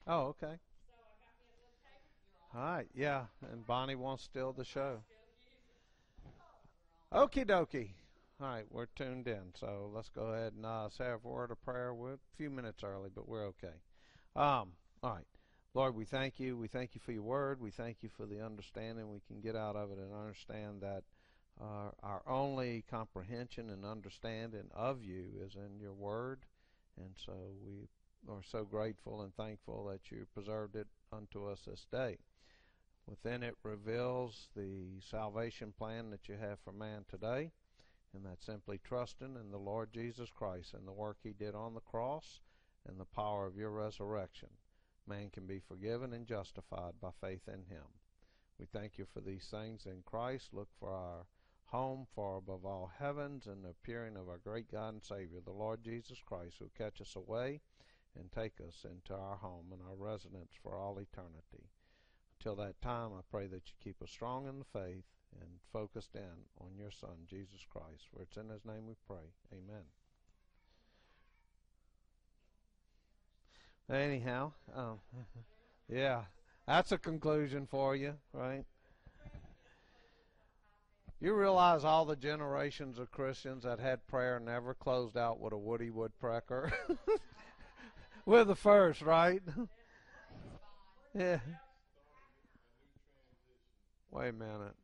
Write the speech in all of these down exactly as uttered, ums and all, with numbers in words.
Oh, okay. All right, yeah, and Bonnie wants still the show. Okie dokie. All right, we're tuned in, so let's go ahead and uh, say a word of prayer. We're a few minutes early, but we're okay. Um, all right. Lord, we thank you. We thank you for your word. We thank you for the understanding we can get out of it and understand that uh, our only comprehension and understanding of you is in your word. And so we are so grateful and thankful that you preserved it unto us this day. Within it reveals the salvation plan that you have for man today, and that's simply trusting in the Lord Jesus Christ and the work he did on the cross and the power of your resurrection. Man can be forgiven and justified by faith in him. We thank you for these things in Christ. Look for our home, far above all heavens, and the appearing of our great God and Savior, the Lord Jesus Christ, who will catch us away and take us into our home and our residence for all eternity. Till that time, I pray that you keep us strong in the faith and focused in on your Son, Jesus Christ. For it's in his name we pray. Amen. Anyhow, um, yeah, that's a conclusion for you, right? You realize all the generations of Christians that had prayer never closed out with a Woody Woodpecker? We're the first, right? Yeah. Wait a minute.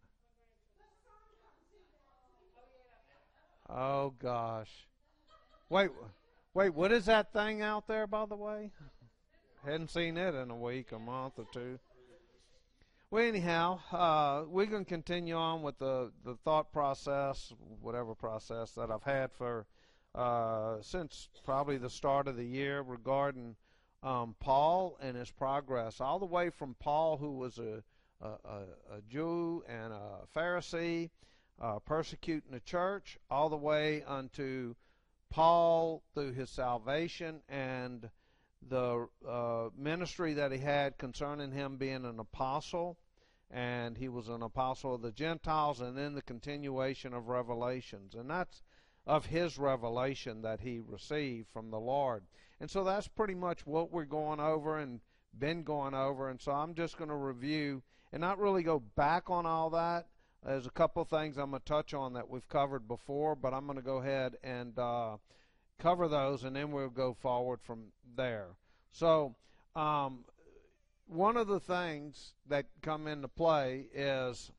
Oh, gosh. Wait, wait, what is that thing out there, by the way? Hadn't seen it in a week, a month or two. Well, anyhow, uh, we're going to continue on with the, the thought process, whatever process that I've had for uh, since probably the start of the year regarding um, Paul and his progress, all the way from Paul, who was a, a, a, a Jew and a Pharisee, uh, persecuting the church, all the way unto Paul through his salvation and the uh, ministry that he had concerning him being an apostle, and he was an apostle of the Gentiles, and then the continuation of revelations, and that's of his revelation that he received from the Lord. And so that's pretty much what we're going over and been going over, and so I'm just going to review and not really go back on all that. There's a couple of things I'm going to touch on that we've covered before, but I'm going to go ahead and uh, cover those, and then we'll go forward from there. So um, one of the things that come into play is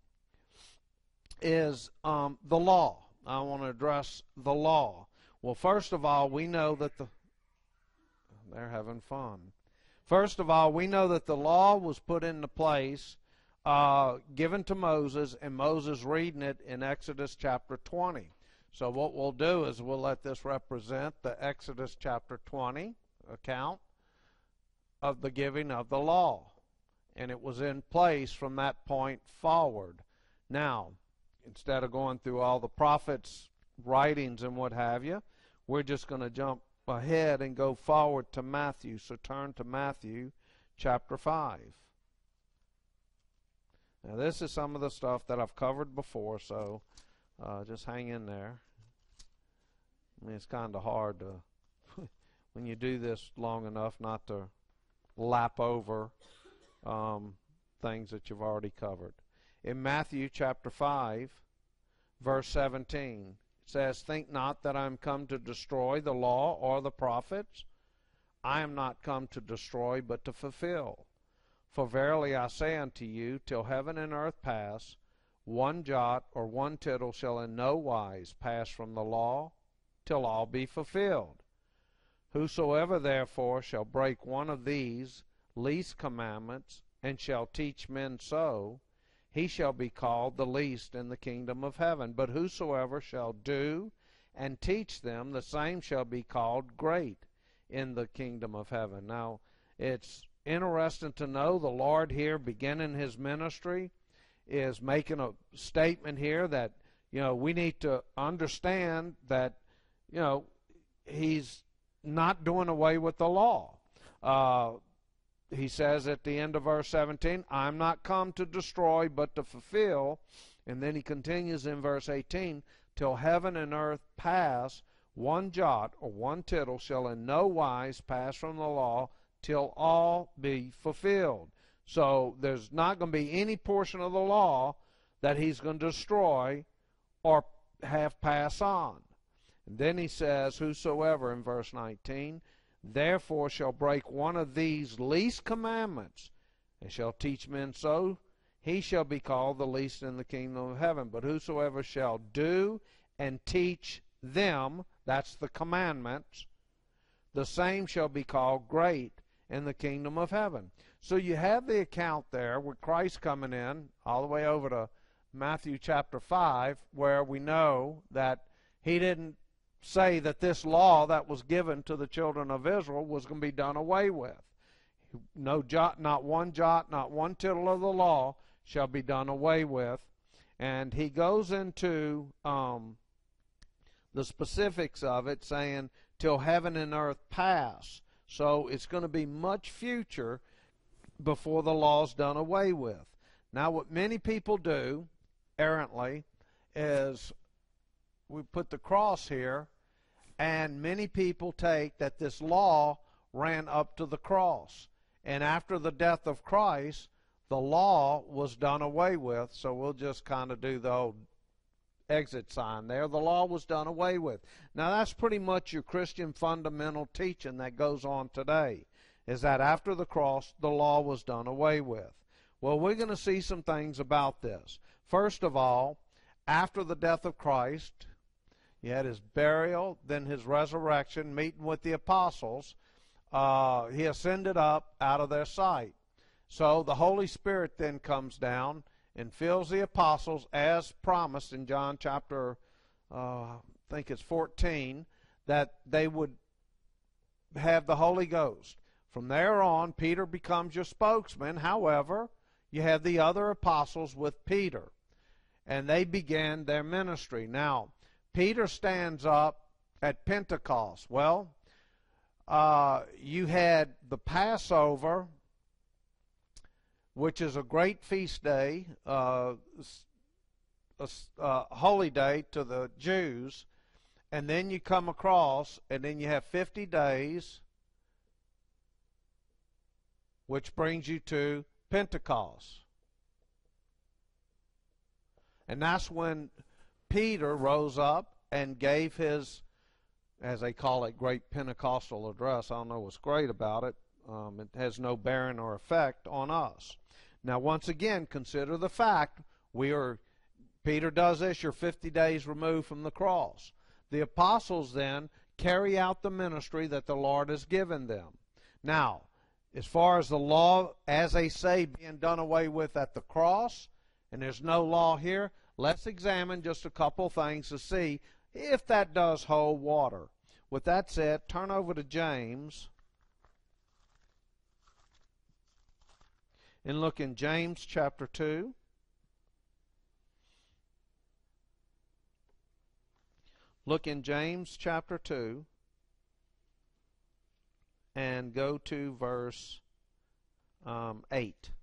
is um, the law. I want to address the law. Well, first of all, we know that the they're having fun. First of all, we know that the law was put into place, uh, given to Moses, and Moses reading it in Exodus chapter twenty. So what we'll do is we'll let this represent the Exodus chapter twenty account of the giving of the law. And it was in place from that point forward. Now, instead of going through all the prophets' writings and what have you, we're just going to jump ahead and go forward to Matthew. So turn to Matthew chapter five. Now this is some of the stuff that I've covered before, so uh, just hang in there. I mean, it's kind of hard to, when you do this long enough, not to lap over um, things that you've already covered. In Matthew chapter five, verse seventeen, it says, "Think not that I am come to destroy the law or the prophets. I am not come to destroy, but to fulfill. For verily I say unto you, till heaven and earth pass, one jot or one tittle shall in no wise pass from the law, till all be fulfilled. Whosoever therefore shall break one of these least commandments, and shall teach men so, he shall be called the least in the kingdom of heaven. But whosoever shall do and teach them, the same shall be called great in the kingdom of heaven." Now, it's interesting to know the Lord here, beginning his ministry, is making a statement here that, you know, we need to understand that, you know, he's not doing away with the law. Uh, he says at the end of verse seventeen, "I'm not come to destroy, but to fulfill." And then he continues in verse eighteen, "Till heaven and earth pass, one jot or one tittle shall in no wise pass from the law, till all be fulfilled. So there's not going to be any portion of the law that he's going to destroy or have pass on. And then he says, whosoever, in verse nineteen, therefore shall break one of these least commandments, and shall teach men so, he shall be called the least in the kingdom of heaven. But whosoever shall do and teach them, that's the commandments, the same shall be called great in the kingdom of heaven. So you have the account there with Christ coming in all the way over to Matthew chapter five, where we know that he didn't say that this law that was given to the children of Israel was going to be done away with. No jot, not one jot, not one tittle of the law shall be done away with. And he goes into um, the specifics of it, saying, till heaven and earth pass. So it's going to be much future before the law's done away with. Now what many people do, errantly, is we put the cross here, and many people take that this law ran up to the cross. And after the death of Christ, the law was done away with. So we'll just kind of do the old exit sign there. The law was done away with. Now that's pretty much your Christian fundamental teaching that goes on today, is that after the cross, the law was done away with. Well, we're going to see some things about this. First of all, after the death of Christ, you had his burial, then his resurrection, meeting with the apostles. Uh, he ascended up out of their sight. So the Holy Spirit then comes down and fills the apostles as promised in John chapter, uh, I think it's fourteen, that they would have the Holy Ghost. From there on, Peter becomes your spokesman. However, you have the other apostles with Peter, and they began their ministry. Now, Peter stands up at Pentecost. Well, uh, you had the Passover, which is a great feast day, uh, a, a holy day to the Jews, and then you come across, and then you have fifty days, which brings you to Pentecost. And that's when Peter rose up and gave his, as they call it, great Pentecostal address. I don't know what's great about it. Um, it has no bearing or effect on us. Now, once again, consider the fact we are, Peter does this, you're fifty days removed from the cross. The apostles then carry out the ministry that the Lord has given them. Now, as far as the law, as they say, being done away with at the cross, and there's no law here, let's examine just a couple things to see if that does hold water. With that said, turn over to James and look in James chapter two. Look in James chapter two and go to verse um, eight.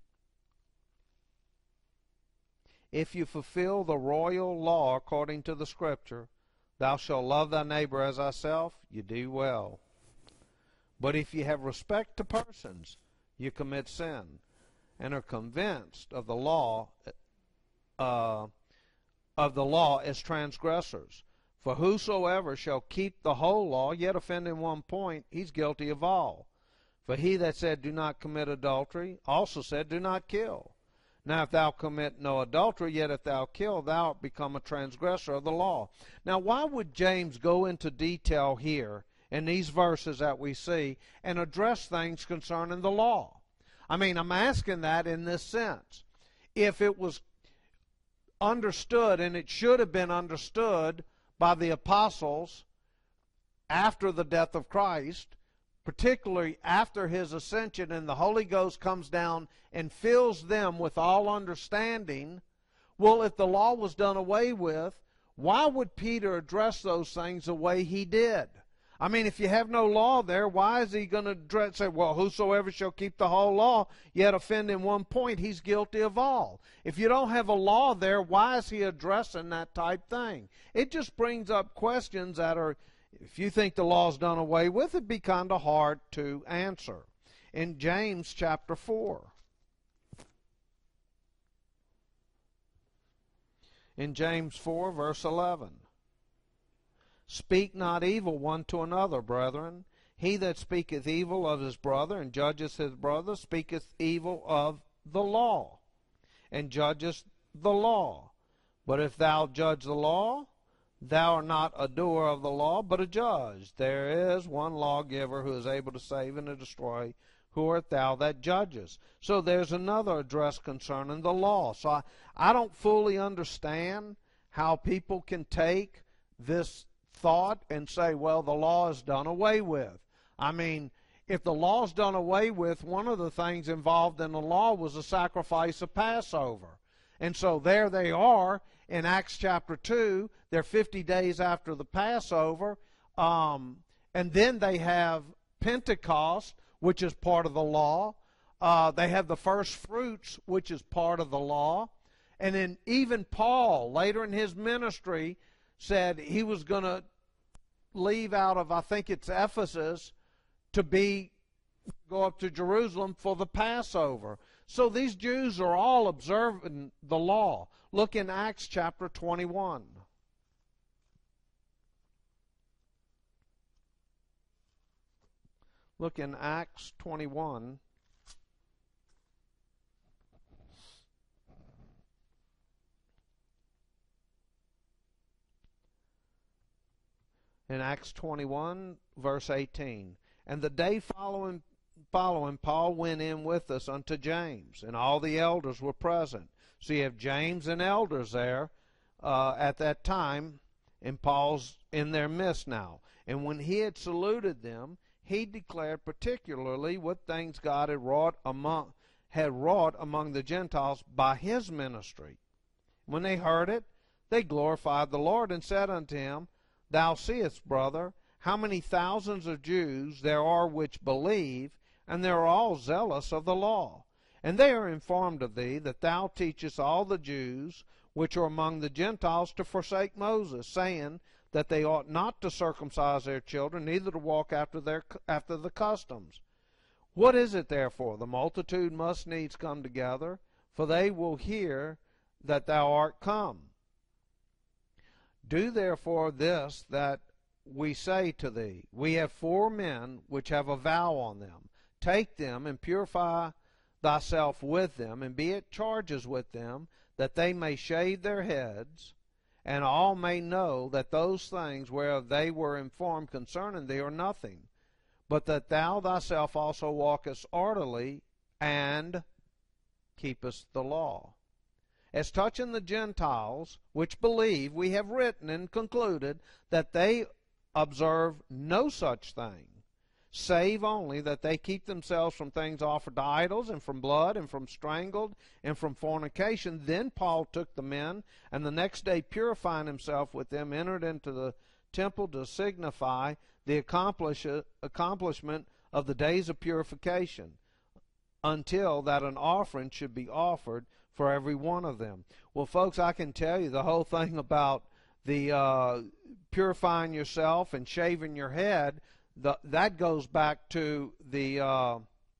If you fulfill the royal law according to the Scripture, thou shalt love thy neighbor as thyself, you do well. But if you have respect to persons, you commit sin, and are convinced of the law uh, of the law as transgressors. For whosoever shall keep the whole law, yet offend in one point, he's guilty of all. For he that said, do not commit adultery, also said, do not kill. Now if thou commit no adultery, yet if thou kill, thou art become a transgressor of the law. Now why would James go into detail here in these verses that we see and address things concerning the law? I mean, I'm asking that in this sense. If it was understood, and it should have been understood by the apostles after the death of Christ, particularly after his ascension, and the Holy Ghost comes down and fills them with all understanding, well, if the law was done away with, why would Peter address those things the way he did? I mean, if you have no law there, why is he going to address, say, well, whosoever shall keep the whole law, yet offend in one point, he's guilty of all? If you don't have a law there, why is he addressing that type thing? It just brings up questions that are, if you think the law's done away with, it'd be kind of hard to answer. in James chapter four. In James four, verse eleven. Speak not evil one to another, brethren. He that speaketh evil of his brother and judgeth his brother speaketh evil of the law, and judgeth the law. But if thou judge the law, thou art not a doer of the law, but a judge. There is one lawgiver who is able to save and to destroy. Who art thou that judgest? So there's another address concerning the law. So I, I don't fully understand how people can take this thought and say, well, the law is done away with. I mean, if the law is done away with, one of the things involved in the law was the sacrifice of Passover. And so there they are in Acts chapter two. They're fifty days after the Passover. Um, and then they have Pentecost, which is part of the law. Uh, they have the first fruits, which is part of the law. And then even Paul, later in his ministry, said he was going to leave out of, I think it's Ephesus, to be go up to Jerusalem for the Passover. So these Jews are all observing the law. Look in Acts chapter twenty-one. Look in Acts twenty-one. In Acts twenty-one, verse eighteen. And the day following, following, Paul went in with us unto James, and all the elders were present. So you have James and elders there uh, at that time, and Paul's in their midst now. And when he had saluted them, he declared particularly what things God had wrought among, had wrought among the Gentiles by his ministry. When they heard it, they glorified the Lord and said unto him, Thou seest, brother, how many thousands of Jews there are which believe, and they are all zealous of the law. And they are informed of thee that thou teachest all the Jews which are among the Gentiles to forsake Moses, saying that they ought not to circumcise their children, neither to walk after their after the customs. What is it therefore? The multitude must needs come together, for they will hear that thou art come. Do therefore this that we say to thee. We have four men which have a vow on them. Take them and purify thyself with them, and be at charges with them, that they may shave their heads, and all may know that those things whereof they were informed concerning thee are nothing, but that thou thyself also walkest orderly, and keepest the law. As touching the Gentiles which believe, we have written and concluded that they observe no such thing, save only that they keep themselves from things offered to idols, and from blood, and from strangled, and from fornication. Then Paul took the men, and the next day, purifying himself with them, entered into the temple to signify the accomplish, accomplishment of the days of purification, until that an offering should be offered for every one of them. Well, folks, I can tell you the whole thing about the uh, purifying yourself and shaving your head, the, that goes back to the uh,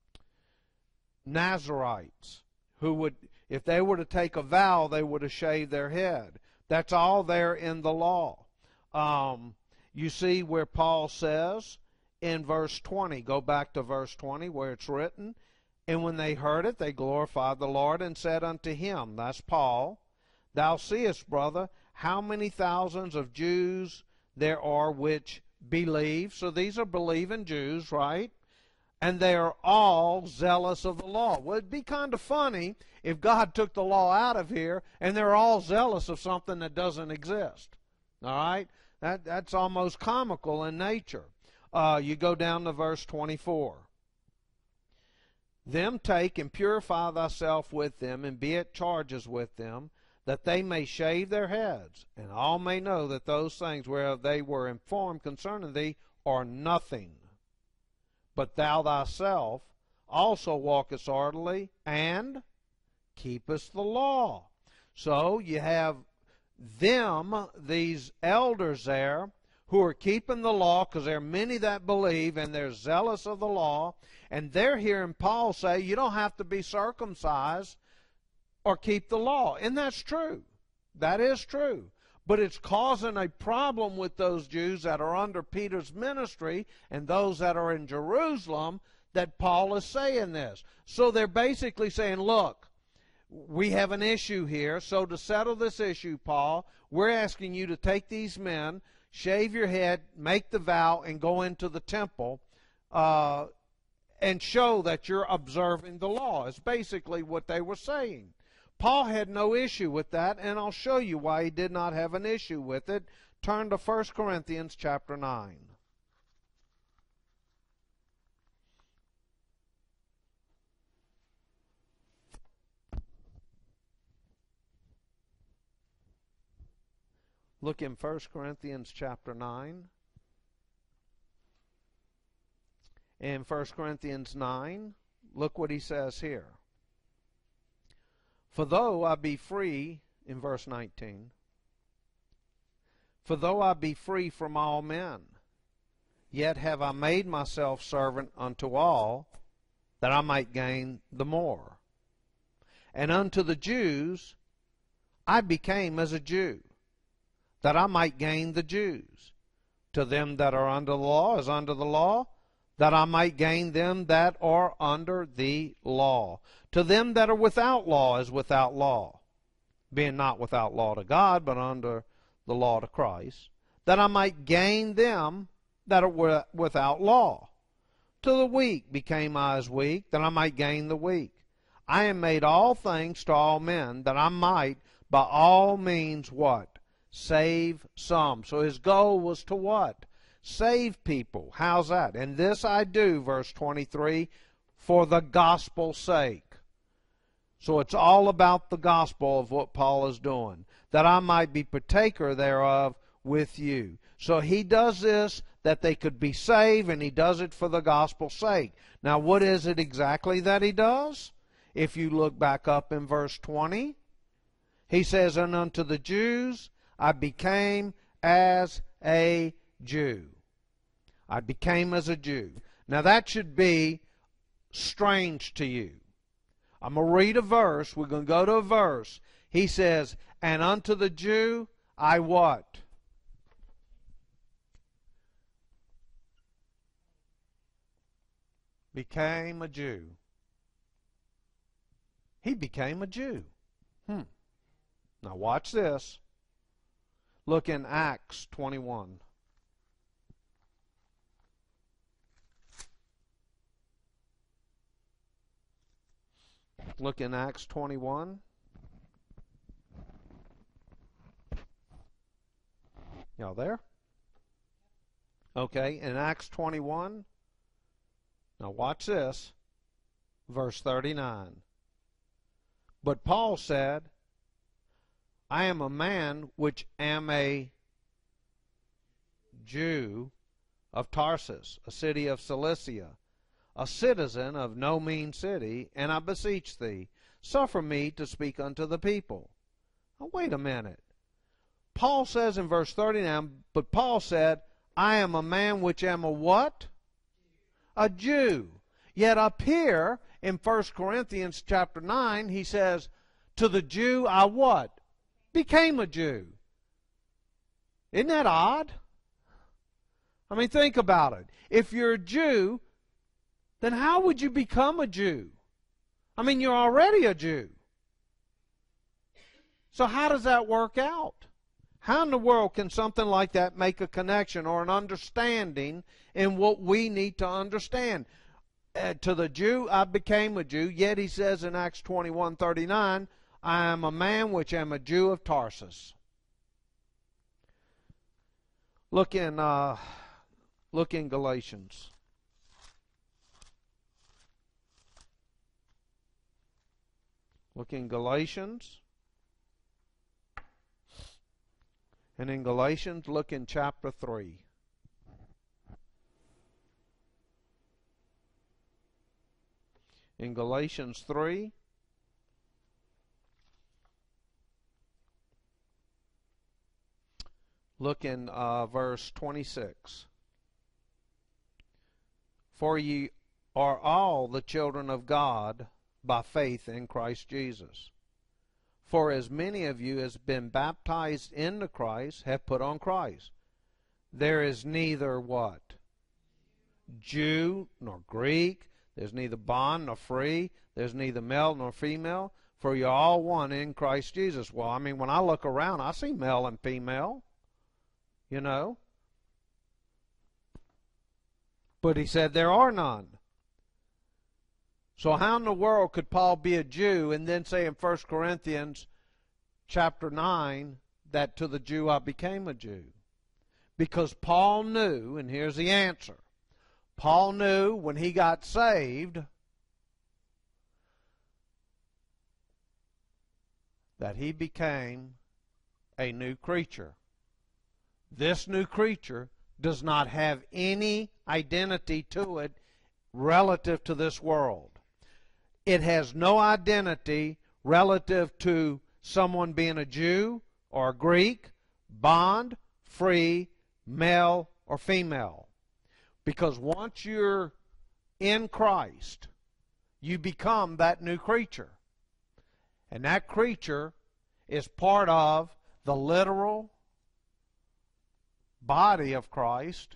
Nazarites, who would, if they were to take a vow, they would have shaved their head. That's all there in the law. Um, you see where Paul says in verse twenty, go back to verse twenty where it's written, and when they heard it, they glorified the Lord and said unto him, that's Paul, Thou seest, brother, how many thousands of Jews there are which believe. So these are believing Jews, right? And they are all zealous of the law. Well, it'd be kind of funny if God took the law out of here and they're all zealous of something that doesn't exist. All right? That, that's almost comical in nature. Uh, you go down to verse twenty-four. Them take and purify thyself with them, and be at charges with them, that they may shave their heads, and all may know that those things whereof they were informed concerning thee are nothing. But thou thyself also walkest orderly, and keepest the law. So you have them, these elders there, who are keeping the law, because there are many that believe and they're zealous of the law, and they're hearing Paul say you don't have to be circumcised or keep the law. And that's true. That is true. But it's causing a problem with those Jews that are under Peter's ministry and those that are in Jerusalem that Paul is saying this. So they're basically saying, look, we have an issue here, so to settle this issue, Paul, we're asking you to take these men, shave your head, make the vow, and go into the temple uh, and show that you're observing the law. It's basically what they were saying. Paul had no issue with that, and I'll show you why he did not have an issue with it. Turn to First Corinthians chapter nine. Look in First Corinthians chapter nine. In First Corinthians nine, look what he says here. For though I be free, in verse nineteen, for though I be free from all men, yet have I made myself servant unto all, that I might gain the more. And unto the Jews I became as a Jew, that I might gain the Jews. To them that are under the law as under the law, that I might gain them that are under the law. To them that are without law as without law, being not without law to God, but under the law to Christ, that I might gain them that are without law. To the weak became I as weak, that I might gain the weak. I am made all things to all men, that I might by all means what? Save some. So his goal was to what? Save people. How's that? And this I do, verse twenty-three, for the gospel's sake. So it's all about the gospel of what Paul is doing, that I might be partaker thereof with you. So he does this that they could be saved, and he does it for the gospel's sake. Now what is it exactly that he does? If you look back up in verse twenty, he says, and unto the Jews I became as a Jew. I became as a Jew. Now that should be strange to you. I'm going to read a verse. We're going to go to a verse. He says, and unto the Jew I what? Became a Jew. He became a Jew. Hmm. Now watch this. Look in Acts twenty-one. Look in Acts twenty-one. Y'all there? Okay, in Acts twenty-one. Now watch this. Verse thirty-nine. But Paul said, I am a man which am a Jew of Tarsus, a city of Cilicia, a citizen of no mean city, and I beseech thee, suffer me to speak unto the people. Now wait a minute. Paul says in verse thirty-nine, but Paul said, I am a man which am a what? A Jew. Yet up here in First Corinthians chapter nine, he says, to the Jew I what? Became a Jew. Isn't that odd? I mean, think about it. If you're a Jew, then how would you become a Jew? I mean, you're already a Jew. So how does that work out? How in the world can something like that make a connection or an understanding in what we need to understand? Uh, to the Jew, I became a Jew, yet he says in Acts twenty-one thirty-nine, I am a man which am a Jew of Tarsus. Look in, uh, look in Galatians. Look in Galatians. And in Galatians, look in chapter three. In Galatians three, Look in uh, verse twenty-six. For ye are all the children of God by faith in Christ Jesus. For as many of you as been baptized into Christ have put on Christ. There is neither what? Jew nor Greek. There's neither bond nor free. There's neither male nor female. For you're all one in Christ Jesus. Well, I mean, when I look around, I see male and female. You know. But he said there are none. So how in the world could Paul be a Jew and then say in First Corinthians chapter nine that to the Jew I became a Jew? Because Paul knew, and here's the answer, Paul knew when he got saved that he became a new creature. This new creature does not have any identity to it relative to this world. It has no identity relative to someone being a Jew or a Greek, bond, free, male, or female. Because once you're in Christ, you become that new creature. And that creature is part of the literal body of Christ.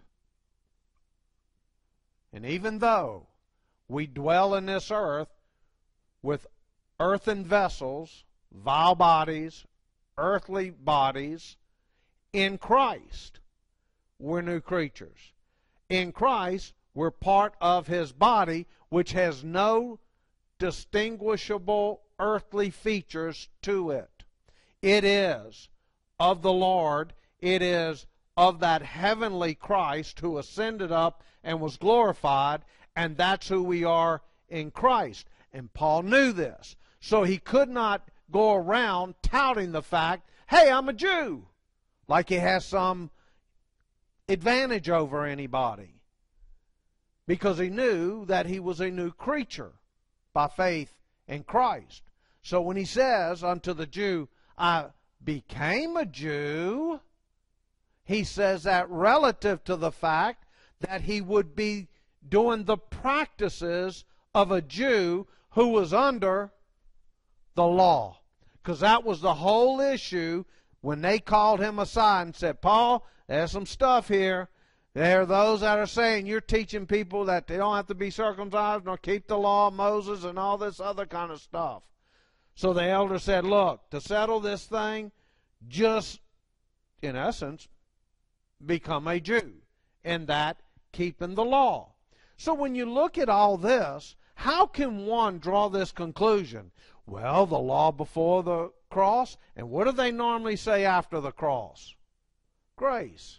And even though we dwell in this earth with earthen vessels, vile bodies, earthly bodies, in Christ, we're new creatures. In Christ, we're part of His body, which has no distinguishable earthly features to it. It is of the Lord. It is of that heavenly Christ who ascended up and was glorified, and that's who we are in Christ. And Paul knew this. So he could not go around touting the fact, hey, I'm a Jew, like he has some advantage over anybody. Because he knew that he was a new creature by faith in Christ. So when he says unto the Jew, I became a Jew, he says that relative to the fact that he would be doing the practices of a Jew who was under the law. Because that was the whole issue when they called him aside and said, Paul, there's some stuff here. There are those that are saying you're teaching people that they don't have to be circumcised nor keep the law of Moses and all this other kind of stuff. So the elder said, look, to settle this thing, just, in essence, become a Jew. And that, keeping the law. So when you look at all this, how can one draw this conclusion? Well, the law before the cross, and what do they normally say after the cross? Grace.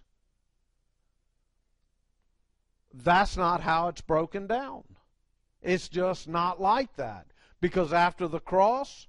That's not how it's broken down. It's just not like that. Because after the cross,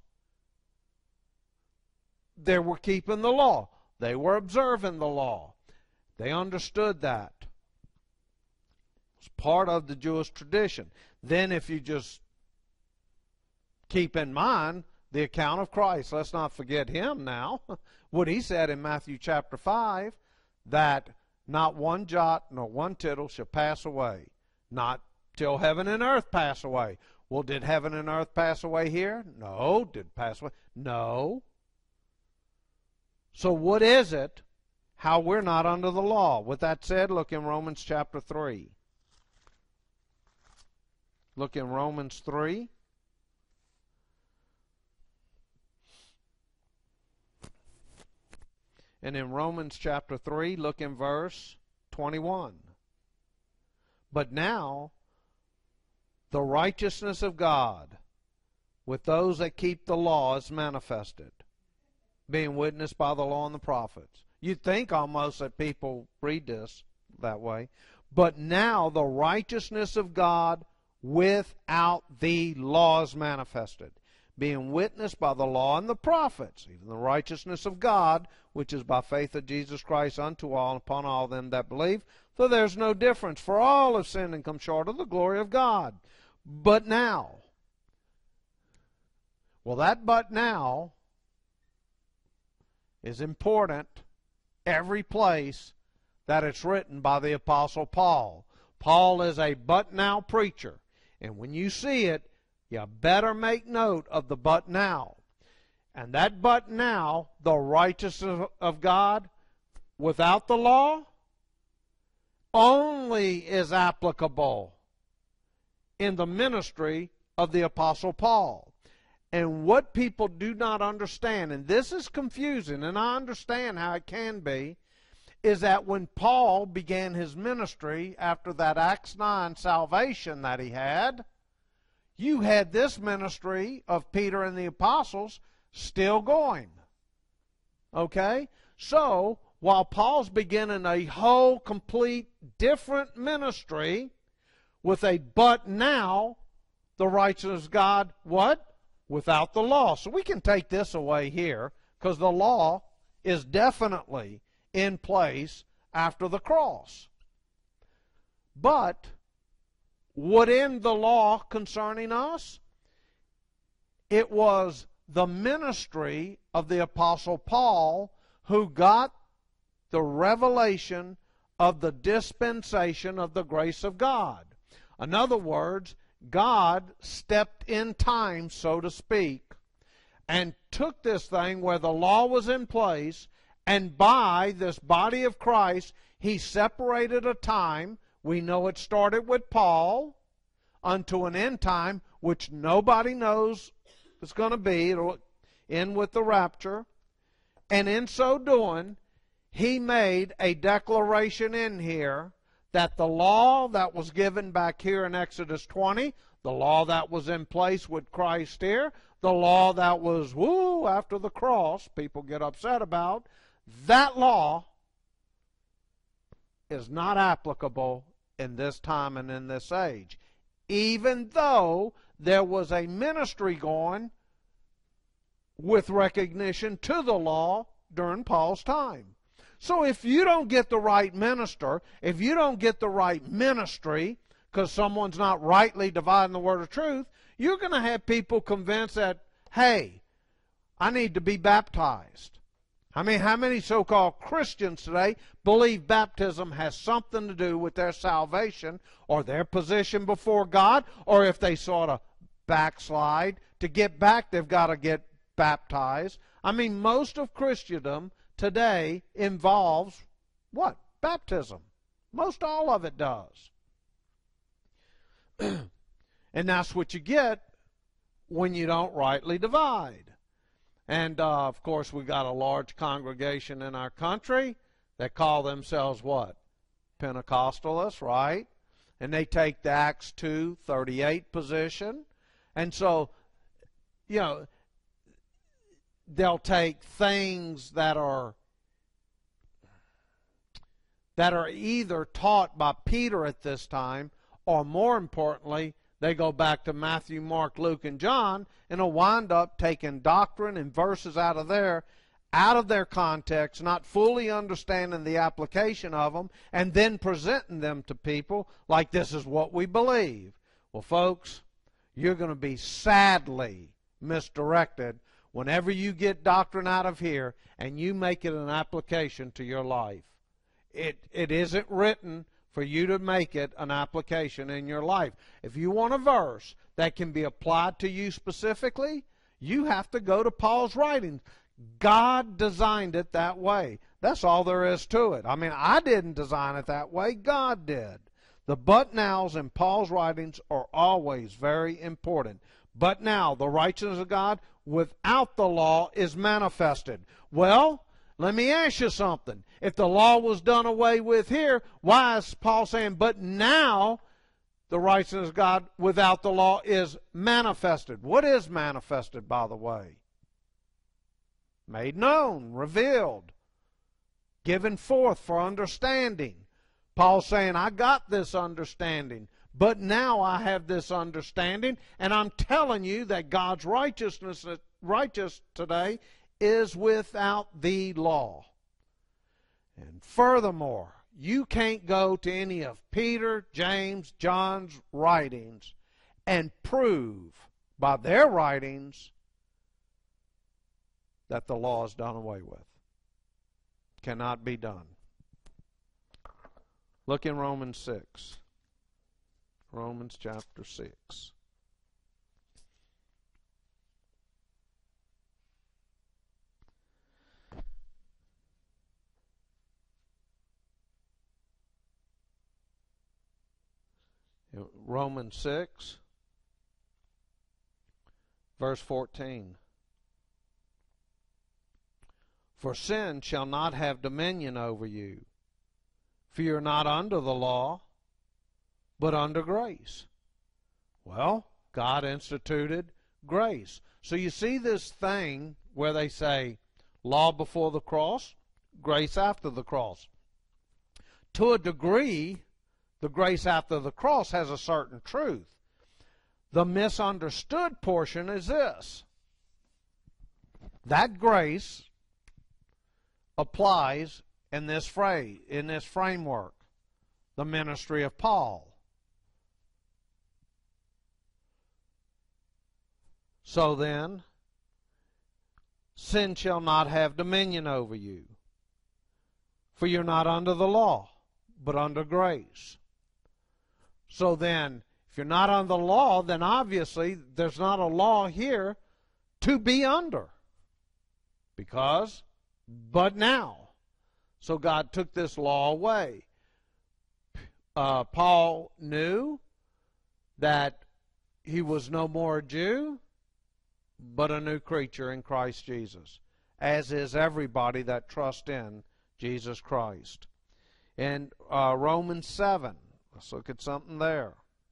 they were keeping the law. They were observing the law. They understood that. It's part of the Jewish tradition. Then if you just keep in mind the account of Christ, let's not forget Him now. What He said in Matthew chapter five, that not one jot nor one tittle shall pass away, not till heaven and earth pass away. Well, did heaven and earth pass away here? No. Did it pass away? No. So what is it, how we're not under the law? With that said, look in Romans chapter three. Look in Romans three. And in Romans chapter three, look in verse twenty-one. But now, the righteousness of God with those that keep the law is manifested, being witnessed by the law and the prophets. You'd think almost that people read this that way. But now the righteousness of God without the law is manifested, being witnessed by the law and the prophets, even the righteousness of God, which is by faith of Jesus Christ unto all and upon all them that believe. For there's no difference, for all have sinned and come short of the glory of God. But now, well, that but now is important every place that it's written by the Apostle Paul. Paul is a but now preacher. And when you see it, you better make note of the but now. And that but now, the righteousness of God without the law, only is applicable in the ministry of the Apostle Paul. And what people do not understand, and this is confusing, and I understand how it can be, is that when Paul began his ministry after that Acts nine salvation that he had, you had this ministry of Peter and the apostles still going. Okay? So, while Paul's beginning a whole, complete, different ministry with a but now, the righteousness of God, what? Without the law. So we can take this away here, because the law is definitely in place after the cross. But what in the law concerning us? It was the ministry of the Apostle Paul who got the revelation of the dispensation of the grace of God. In other words, God stepped in time, so to speak, and took this thing where the law was in place, and by this body of Christ, he separated a time. We know it started with Paul unto an end time, which nobody knows it's going to be. It'll end with the rapture. And in so doing, he made a declaration in here that the law that was given back here in Exodus twenty, the law that was in place with Christ here, the law that was, woo, after the cross, people get upset about, that law is not applicable in this time and in this age. Even though there was a ministry going with recognition to the law during Paul's time. So if you don't get the right minister, if you don't get the right ministry, because someone's not rightly dividing the word of truth, you're going to have people convinced that, hey, I need to be baptized. I mean, how many so-called Christians today believe baptism has something to do with their salvation or their position before God, or if they sort of backslide, to get back they've got to get baptized? I mean, most of Christendom today involves what? Baptism. Most all of it does. And that's what you get when you don't rightly divide. And, uh, of course, we got a large congregation in our country that call themselves what? Pentecostalists, right? And they take the Acts two thirty-eight position. And so, you know, they'll take things that are that are either taught by Peter at this time, or more importantly, they go back to Matthew, Mark, Luke, and John, and will wind up taking doctrine and verses out of there, out of their context, not fully understanding the application of them, and then presenting them to people like this is what we believe. Well, folks, you're going to be sadly misdirected whenever you get doctrine out of here and you make it an application to your life. It, it isn't written for you to make it an application in your life. If you want a verse that can be applied to you specifically, you have to go to Paul's writings. God designed it that way. That's all there is to it. I mean, I didn't design it that way. God did. The but nows in Paul's writings are always very important. But now, the righteousness of God without the law is manifested. Well, let me ask you something. If the law was done away with here, why is Paul saying, but now the righteousness of God without the law is manifested? What is manifested, by the way? Made known, revealed, given forth for understanding. Paul's saying, I got this understanding, but now I have this understanding, and I'm telling you that God's righteousness, righteous today, is without the law. And furthermore, you can't go to any of Peter, James, John's writings and prove by their writings that the law is done away with. cannot be done. Look in Romans six. Romans chapter six. Romans six, verse fourteen. For sin shall not have dominion over you, for you are not under the law, but under grace. Well, God instituted grace. So you see this thing where they say law before the cross, grace after the cross. To a degree, the grace after the cross has a certain truth. The misunderstood portion is this. That grace applies in this phrase, in this framework, the ministry of Paul. So then, sin shall not have dominion over you, for you're not under the law, but under grace. So then, if you're not under the law, then obviously there's not a law here to be under. Because, but now. So God took this law away. Uh, Paul knew that he was no more a Jew, but a new creature in Christ Jesus, as is everybody that trusts in Jesus Christ. In uh, Romans seven, let's look at something there.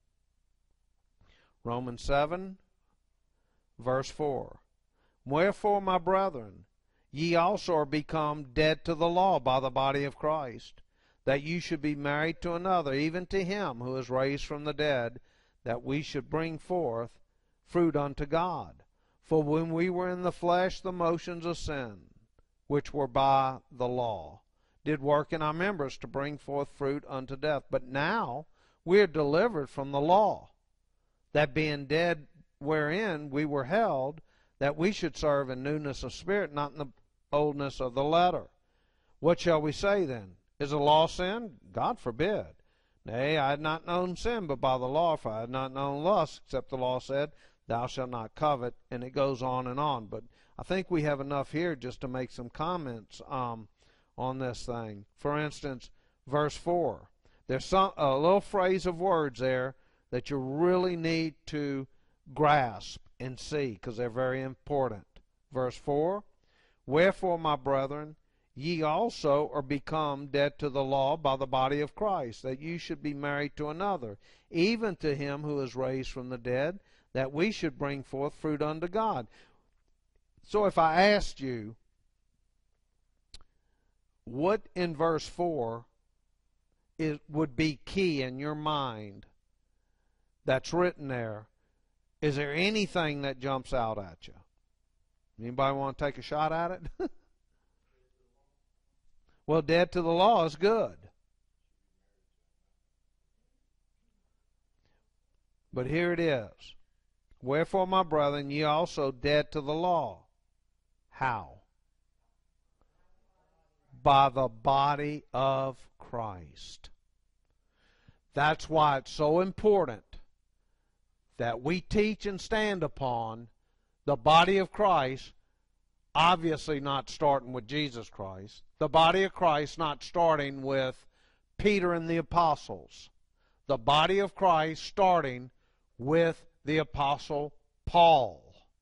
Romans seven, verse four. Wherefore, my brethren, ye also are become dead to the law by the body of Christ, that you should be married to another, even to him who is raised from the dead, that we should bring forth fruit unto God. For when we were in the flesh, the motions of sin, which were by the law, did work in our members to bring forth fruit unto death. But now we are delivered from the law, that being dead wherein we were held, that we should serve in newness of spirit, not in the oldness of the letter. What shall we say then? Is the law sin? God forbid. Nay, I had not known sin but by the law, for I had not known lust, except the law said, thou shalt not covet, and it goes on and on. But I think we have enough here just to make some comments um, on this thing. For instance, verse four. There's some, a little phrase of words there that you really need to grasp and see, because they're very important. Verse four, wherefore, my brethren, ye also are become dead to the law by the body of Christ, that you should be married to another, even to him who is raised from the dead, that we should bring forth fruit unto God. So if I asked you, what in verse four is, would be key in your mind that's written there, is there anything that jumps out at you? Anybody want to take a shot at it? Well, dead to the law is good. But here it is. Wherefore, my brethren, ye also dead to the law. How? By the body of Christ. That's why it's so important that we teach and stand upon the body of Christ, obviously not starting with Jesus Christ. The body of Christ not starting with Peter and the apostles. The body of Christ starting with the apostle Paul.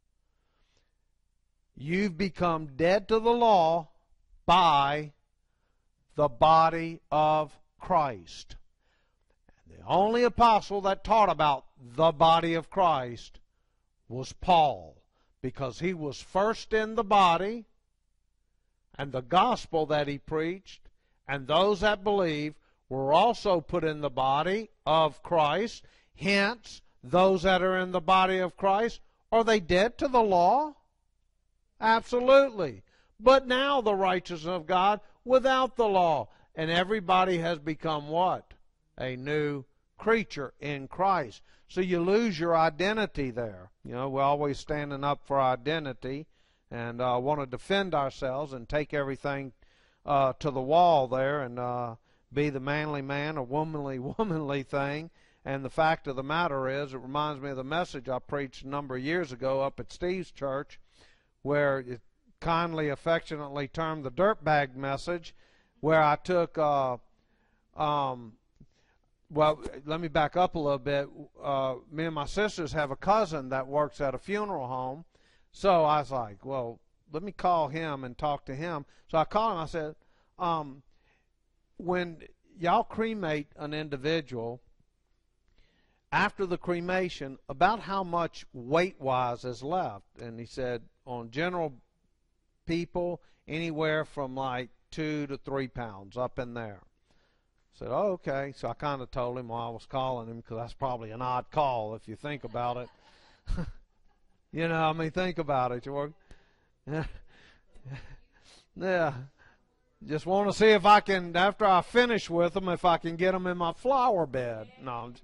You've become dead to the law by the body of Christ. The only apostle that taught about the body of Christ was Paul, because he was first in the body, and the gospel that he preached and those that believe were also put in the body of Christ. Hence, those that are in the body of Christ, are they dead to the law? Absolutely. But now the righteousness of God without the law. And everybody has become what? A new creature in Christ. So you lose your identity there. You know, we're always standing up for identity and uh, want to defend ourselves and take everything uh, to the wall there and uh, be the manly man or womanly womanly thing. And the fact of the matter is, it reminds me of the message I preached a number of years ago up at Steve's church, where it kindly, affectionately termed the dirtbag message, where I took, uh, um, well, let me back up a little bit. Uh, me and my sisters have a cousin that works at a funeral home. So I was like, well, let me call him and talk to him. So I called him. I said, um, when y'all cremate an individual, after the cremation, about how much weight-wise is left? And he said, on general people, anywhere from like two to three pounds up in there. I said, oh, okay. So I kind of told him while I was calling him, because that's probably an odd call if you think about it. You know, I mean, think about it, George. Yeah. Yeah. Just want to see if I can, after I finish with them, if I can get them in my flower bed. No,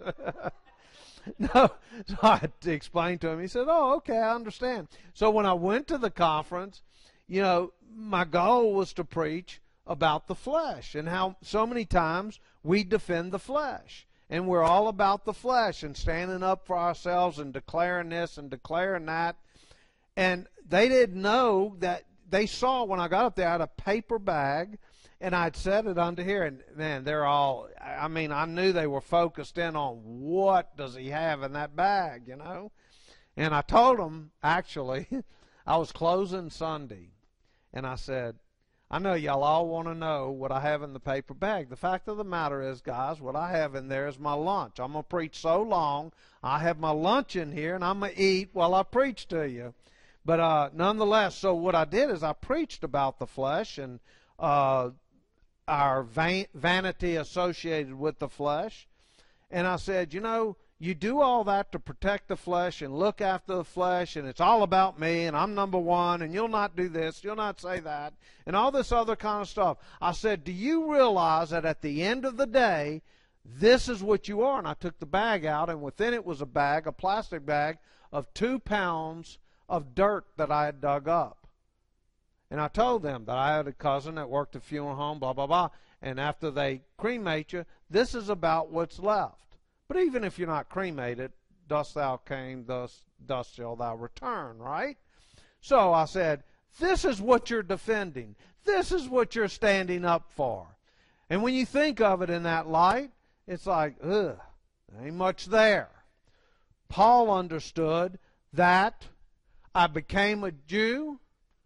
no. So I had to explain to him. He said, oh, okay, I understand. So when I went to the conference, you know, my goal was to preach about the flesh and how so many times we defend the flesh. And we're all about the flesh and standing up for ourselves and declaring this and declaring that. And they didn't know that. They saw when I got up there, I had a paper bag, and I'd set it under here. And, man, they're all, I mean, I knew they were focused in on what does he have in that bag, you know. And I told them, actually, I was closing Sunday, and I said, I know y'all all want to know what I have in the paper bag. The fact of the matter is, guys, what I have in there is my lunch. I'm going to preach so long. I have my lunch in here, and I'm going to eat while I preach to you. But uh, nonetheless, so what I did is I preached about the flesh and uh, our van- vanity associated with the flesh. And I said, you know, you do all that to protect the flesh and look after the flesh, and it's all about me, and I'm number one, and you'll not do this, you'll not say that, and all this other kind of stuff. I said, do you realize that at the end of the day, this is what you are? And I took the bag out, and within it was a bag, a plastic bag, of two pounds of dirt that I had dug up. And I told them that I had a cousin that worked at a funeral home, blah, blah, blah. And after they cremate you, this is about what's left. But even if you're not cremated, dust thou came, thus dust shall thou return, right? So I said, this is what you're defending. This is what you're standing up for. And when you think of it in that light, it's like, ugh, there ain't much there. Paul understood that I became a Jew.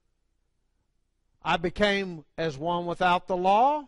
I became as one without the law.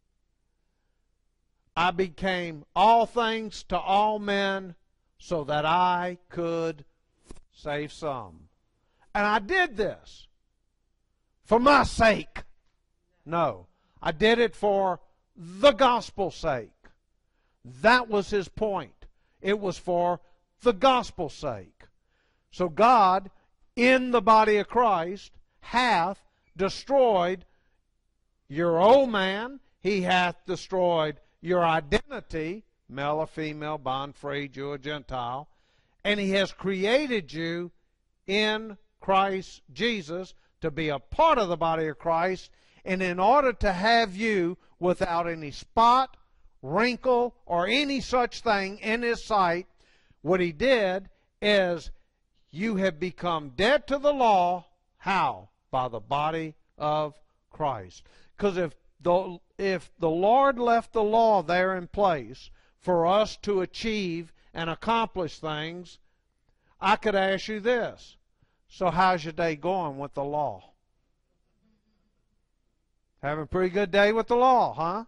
I became all things to all men so that I could save some. And I did this for my sake. No, I did it for the gospel's sake. That was his point. It was for the gospel's sake. So God, in the body of Christ, hath destroyed your old man. He hath destroyed your identity, male or female, bond free, Jew or Gentile, and he has created you in Christ Jesus to be a part of the body of Christ, and in order to have you without any spot, wrinkle, or any such thing in his sight, what he did is you have become dead to the law. How? By the body of Christ. Because if the, if the Lord left the law there in place for us to achieve and accomplish things, I could ask you this. So how's your day going with the law? Having a pretty good day with the law, huh?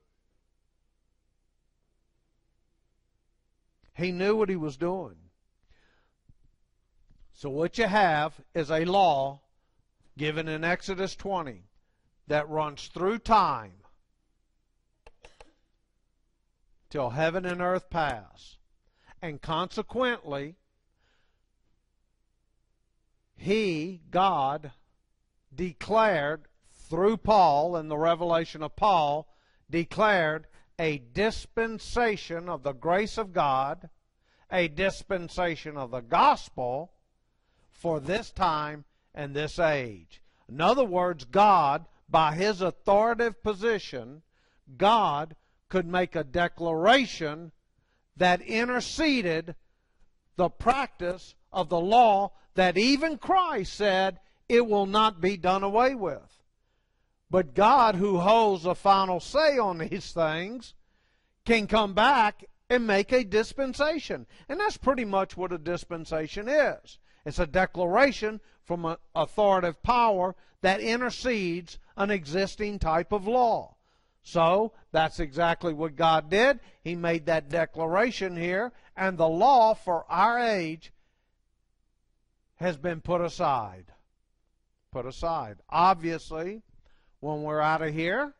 He knew what he was doing. So what you have is a law given in Exodus twenty that runs through time till heaven and earth pass. And consequently, he, God, declared through Paul, in the revelation of Paul, declared a dispensation of the grace of God, a dispensation of the gospel for this time and this age. In other words, God by his authoritative position, God could make a declaration that interceded the practice of the law that even Christ said it will not be done away with. But God, who holds a final say on these things, can come back and make a dispensation. And that's pretty much what a dispensation is. It's a declaration from an authoritative power that intercedes an existing type of law. So that's exactly what God did. He made that declaration here, and the law for our age has been put aside. Put aside. Obviously, when we're out of here,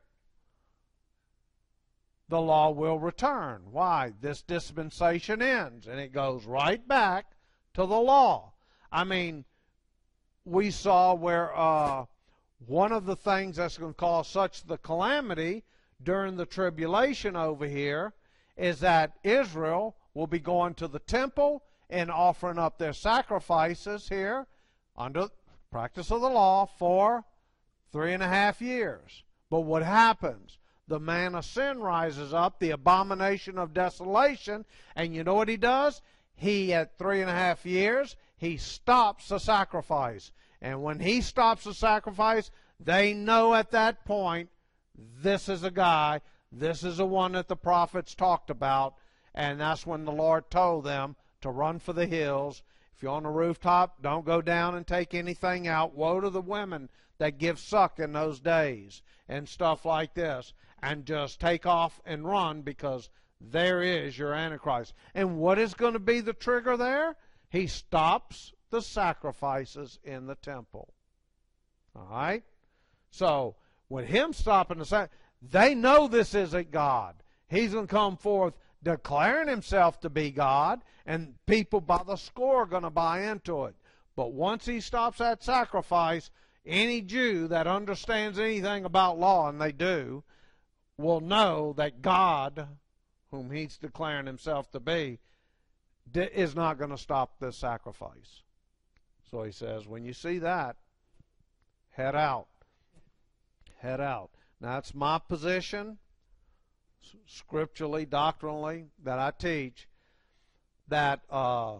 the law will return. Why? This dispensation ends, and it goes right back to the law. I mean, we saw where uh, one of the things that's going to cause such the calamity during the tribulation over here is that Israel will be going to the temple and offering up their sacrifices here under practice of the law for three and a half years. But what happens? The man of sin rises up, the abomination of desolation, and you know what he does? He, at three and a half years, he stops the sacrifice. And when he stops the sacrifice, they know at that point, this is a guy, this is the one that the prophets talked about, and that's when the Lord told them to run for the hills. If you're on the rooftop, don't go down and take anything out. Woe to the women that give suck in those days and stuff like this. And just take off and run, because there is your Antichrist. And what is going to be the trigger there? He stops the sacrifices in the temple. All right? So, with him stopping the sacrifice, they know this isn't God. He's going to come forth declaring himself to be God, and people by the score are going to buy into it. But once he stops that sacrifice, any Jew that understands anything about law, and they do, will know that God, whom he's declaring himself to be, is not going to stop this sacrifice. So he says, when you see that, head out. Head out. Now, that's my position, scripturally, doctrinally, that I teach, that uh,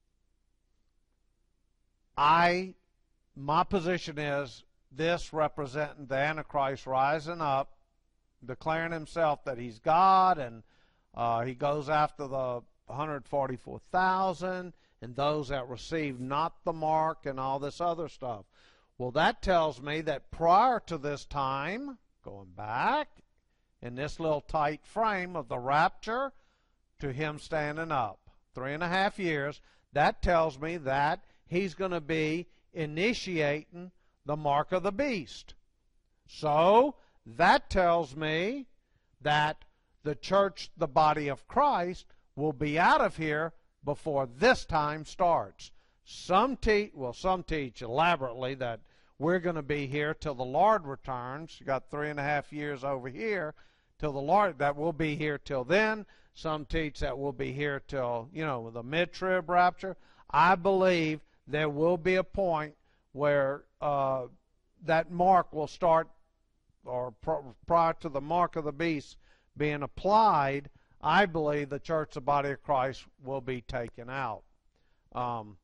I, my position is this representing the Antichrist rising up, declaring himself that he's God, and uh, he goes after the one hundred forty-four thousand and those that receive not the mark and all this other stuff. Well, that tells me that prior to this time, going back in this little tight frame of the rapture to him standing up, three and a half years, that tells me that he's going to be initiating the mark of the beast. So, that tells me that the church, the body of Christ, will be out of here before this time starts. Some teach, well, some teach elaborately that we're going to be here till the Lord returns. You got three and a half years over here till the Lord, that we'll be here till then. Some teach that we'll be here till, you know, the mid-trib rapture. I believe there will be a point where uh, that mark will start, or prior to the mark of the beast being applied, I believe the church, the body of Christ, will be taken out. Um,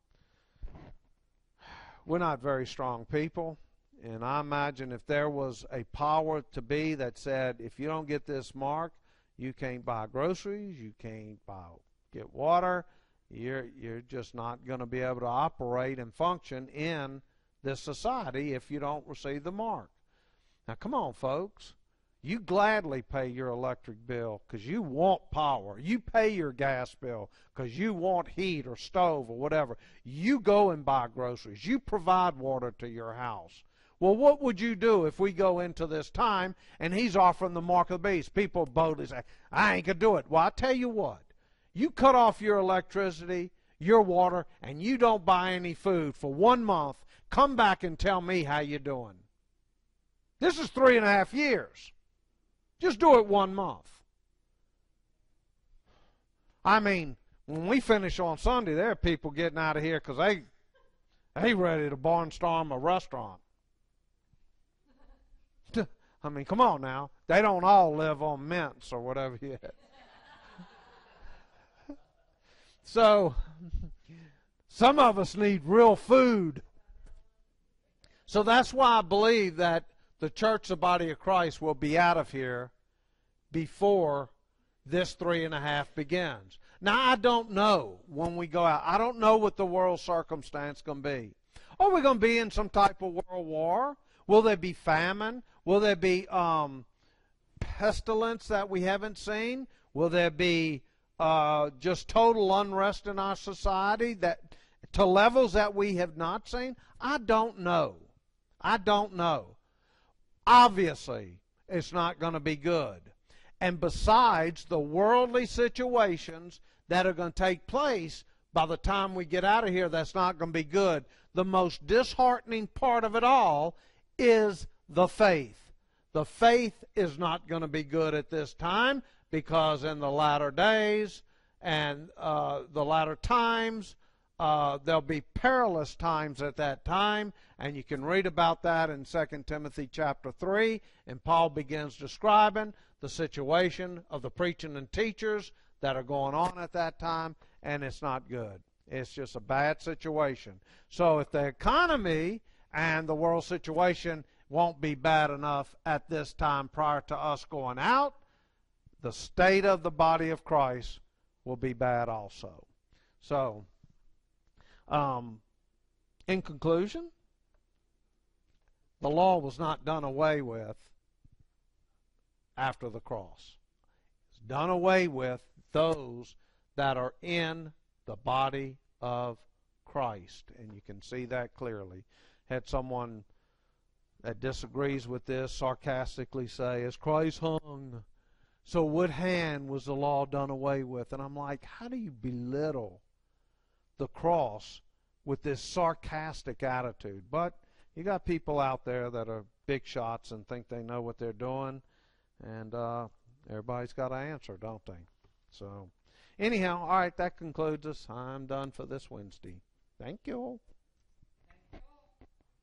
we're not very strong people, and I imagine if there was a power to be that said, if you don't get this mark, you can't buy groceries, you can't buy, get water, you're, you're just not going to be able to operate and function in this society if you don't receive the mark. Now, come on, folks. You gladly pay your electric bill because you want power. You pay your gas bill because you want heat or stove or whatever. You go and buy groceries. You provide water to your house. Well, what would you do if we go into this time and he's offering the mark of the beast? People boldly say, I ain't going to do it. Well, I tell you what. You cut off your electricity, your water, and you don't buy any food for one month. Come back and tell me how you're doing. This is three and a half years. Just do it one month. I mean, when we finish on Sunday, there are people getting out of here because they they ready to barnstorm a restaurant. I mean, come on now. They don't all live on mints or whatever yet. So, some of us need real food. So that's why I believe that the church, the body of Christ, will be out of here before this three and a half begins. Now, I don't know when we go out. I don't know what the world circumstance is going to be. Are we going to be in some type of world war? Will there be famine? Will there be um, pestilence that we haven't seen? Will there be uh, just total unrest in our society that to levels that we have not seen? I don't know. I don't know. Obviously, it's not going to be good. And besides the worldly situations that are going to take place by the time we get out of here, that's not going to be good. The most disheartening part of it all is the faith. The faith is not going to be good at this time, because in the latter days and uh, the latter times, uh, there'll be perilous times at that time, and you can read about that in Second Timothy chapter three, and Paul begins describing the situation of the preaching and teachers that are going on at that time, and it's not good. It's just a bad situation. So if the economy and the world situation won't be bad enough at this time prior to us going out, the state of the body of Christ will be bad also. So, um, in conclusion, the law was not done away with after the cross. It's done away with those that are in the body of Christ. And you can see that clearly. Had someone that disagrees with this sarcastically say, "As Christ hung, so what hand was the law done away with?" And I'm like, how do you belittle the cross with this sarcastic attitude? But you got people out there that are big shots and think they know what they're doing, and uh, everybody's got an answer, don't they? So anyhow, all right, that concludes us. I'm done for this Wednesday. Thank you.